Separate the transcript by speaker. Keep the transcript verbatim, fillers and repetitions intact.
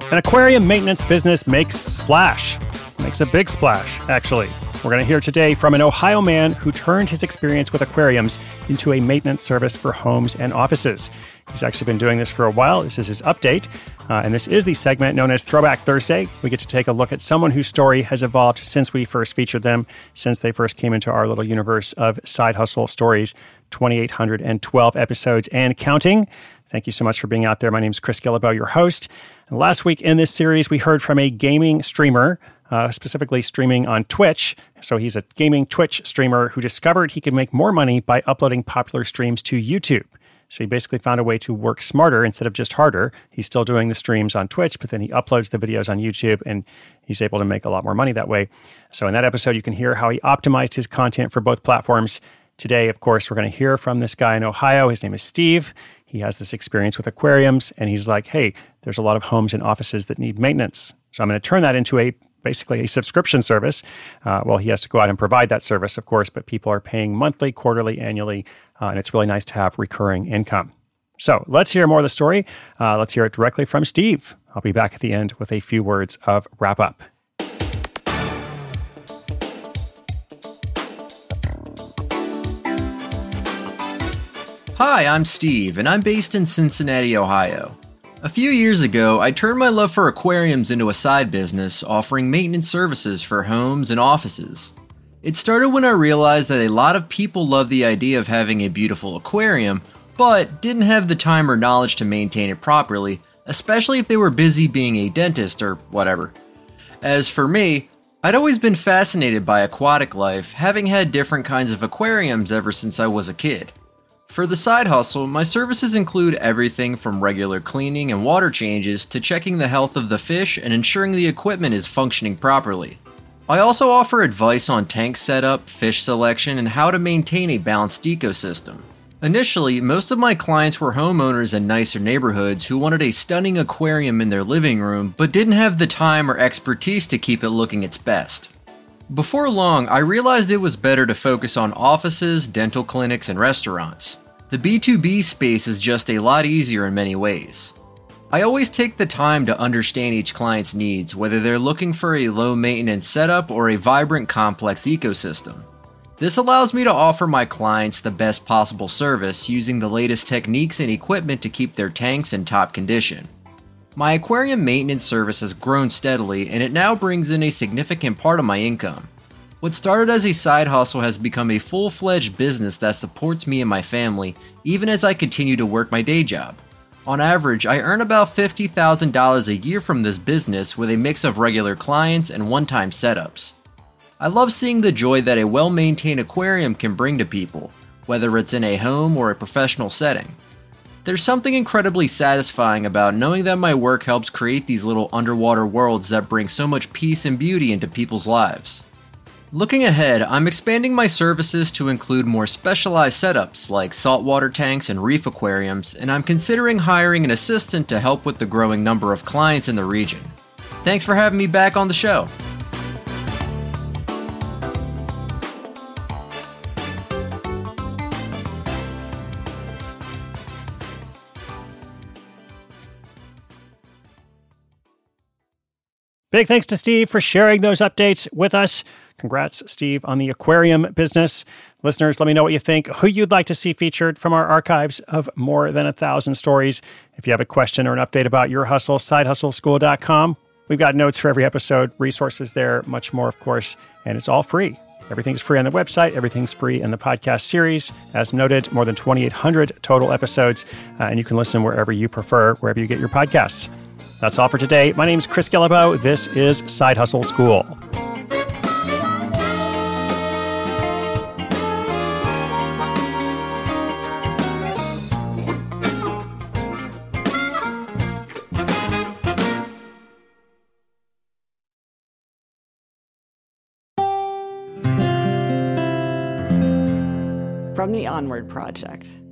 Speaker 1: An aquarium maintenance business makes splash. Makes a big splash, actually. We're going to hear today from an Ohio man who turned his experience with aquariums into a maintenance service for homes and offices. He's actually been doing this for a while. This is his update. Uh, and this is the segment known as Throwback Thursday. We get to take a look at someone whose story has evolved since we first featured them, since they first came into our little universe of side hustle stories, two thousand eight hundred twelve episodes and counting. Thank you so much for being out there. My name is Chris Guillebeau, your host. And last week in this series, we heard from a gaming streamer, uh, specifically streaming on Twitch. So he's a gaming Twitch streamer who discovered he could make more money by uploading popular streams to YouTube. So he basically found a way to work smarter instead of just harder. He's still doing the streams on Twitch, but then he uploads the videos on YouTube, and he's able to make a lot more money that way. So in that episode, you can hear how he optimized his content for both platforms. Today, of course, we're going to hear from this guy in Ohio. His name is Steve. He has this experience with aquariums, and he's like, hey, there's a lot of homes and offices that need maintenance. So I'm going to turn that into a basically a subscription service. Uh, well, he has to go out and provide that service, of course, but people are paying monthly, quarterly, annually, uh, and it's really nice to have recurring income. So let's hear more of the story. Uh, let's hear it directly from Steve. I'll be back at the end with a few words of wrap up.
Speaker 2: Hi, I'm Steve, and I'm based in Cincinnati, Ohio. A few years ago, I turned my love for aquariums into a side business, offering maintenance services for homes and offices. It started when I realized that a lot of people love the idea of having a beautiful aquarium, but didn't have the time or knowledge to maintain it properly, especially if they were busy being a dentist or whatever. As for me, I'd always been fascinated by aquatic life, having had different kinds of aquariums ever since I was a kid. For the side hustle, my services include everything from regular cleaning and water changes to checking the health of the fish and ensuring the equipment is functioning properly. I also offer advice on tank setup, fish selection, and how to maintain a balanced ecosystem. Initially, most of my clients were homeowners in nicer neighborhoods who wanted a stunning aquarium in their living room but didn't have the time or expertise to keep it looking its best. Before long, I realized it was better to focus on offices, dental clinics, and restaurants. The B two B space is just a lot easier in many ways. I always take the time to understand each client's needs, whether they're looking for a low-maintenance setup or a vibrant, complex ecosystem. This allows me to offer my clients the best possible service using the latest techniques and equipment to keep their tanks in top condition. My aquarium maintenance service has grown steadily, and it now brings in a significant part of my income. What started as a side hustle has become a full-fledged business that supports me and my family, even as I continue to work my day job. On average, I earn about fifty thousand dollars a year from this business with a mix of regular clients and one-time setups. I love seeing the joy that a well-maintained aquarium can bring to people, whether it's in a home or a professional setting. There's something incredibly satisfying about knowing that my work helps create these little underwater worlds that bring so much peace and beauty into people's lives. Looking ahead, I'm expanding my services to include more specialized setups like saltwater tanks and reef aquariums, and I'm considering hiring an assistant to help with the growing number of clients in the region. Thanks for having me back on the show.
Speaker 1: Big thanks to Steve for sharing those updates with us. Congrats, Steve, on the aquarium business. Listeners, let me know what you think, who you'd like to see featured from our archives of more than a thousand stories. If you have a question or an update about your hustle, side hustle school dot com. We've got notes for every episode, resources there, much more, of course, and it's all free. Everything's free on the website. Everything's free in the podcast series. As noted, more than twenty-eight hundred total episodes, uh, and you can listen wherever you prefer, wherever you get your podcasts. That's all for today. My name is Chris Guillebeau. This is Side Hustle School.
Speaker 3: From the Onward Project.